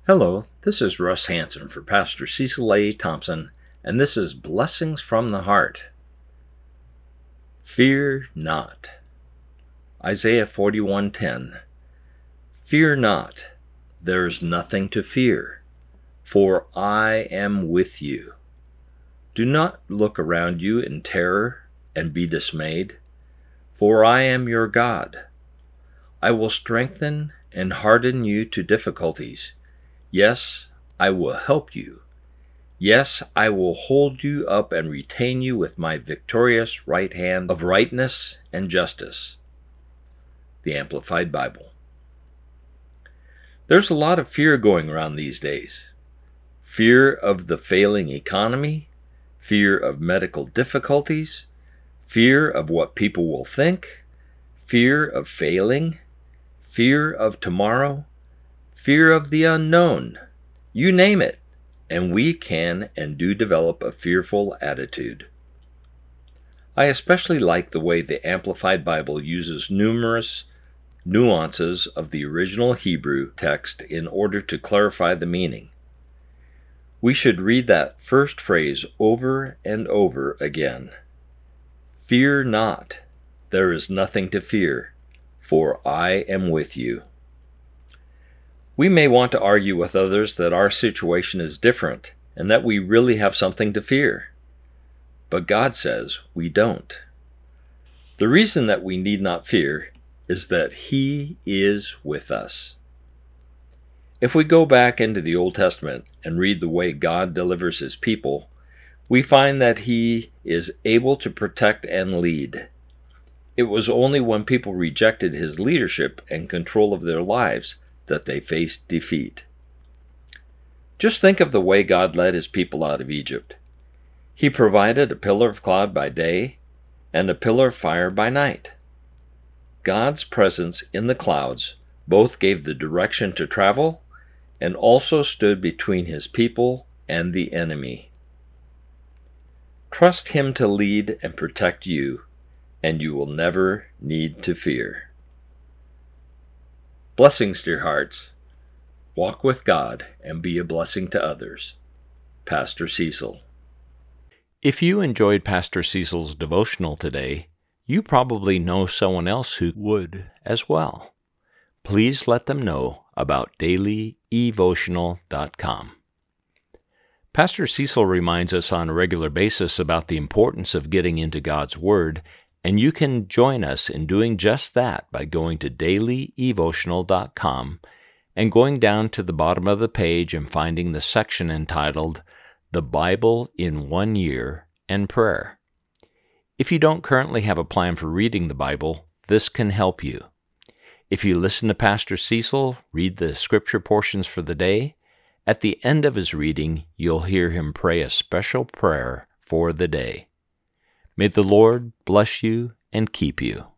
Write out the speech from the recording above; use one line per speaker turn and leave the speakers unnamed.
Hello, this is Russ Hanson for Pastor Cecil A. Thompson, and this is Blessings from the Heart. Fear not. Isaiah 41:10. Fear not, there is nothing to fear, for I am with you. Do not look around you in terror and be dismayed, for I am your God. I will strengthen and harden you to difficulties. Yes, I will help you. Yes, I will hold you up and retain you with my victorious right hand of rightness and justice. The Amplified Bible. There's a lot of fear going around these days. Fear of the failing economy, fear of medical difficulties, fear of what people will think, fear of failing, fear of tomorrow, fear of the unknown. You name it, and we can and do develop a fearful attitude. I especially like the way the Amplified Bible uses numerous nuances of the original Hebrew text in order to clarify the meaning. We should read that first phrase over and over again. Fear not, there is nothing to fear, for I am with you. We may want to argue with others that our situation is different and that we really have something to fear. But God says we don't. The reason that we need not fear is that He is with us. If we go back into the Old Testament and read the way God delivers His people, we find that He is able to protect and lead. It was only when people rejected His leadership and control of their lives that they faced defeat. Just think of the way God led His people out of Egypt. He provided a pillar of cloud by day and a pillar of fire by night. God's presence in the clouds both gave the direction to travel and also stood between His people and the enemy. Trust Him to lead and protect you, and you will never need to fear. Blessings, dear hearts. Walk with God and be a blessing to others. Pastor Cecil.
If you enjoyed Pastor Cecil's devotional today, you probably know someone else who would as well. Please let them know about dailyevotional.com. Pastor Cecil reminds us on a regular basis about the importance of getting into God's Word, and you can join us in doing just that by going to dailyevotional.com and going down to the bottom of the page and finding the section entitled The Bible in 1 Year and Prayer. If you don't currently have a plan for reading the Bible, this can help you. If you listen to Pastor Cecil read the scripture portions for the day, at the end of his reading, you'll hear him pray a special prayer for the day. May the Lord bless you and keep you.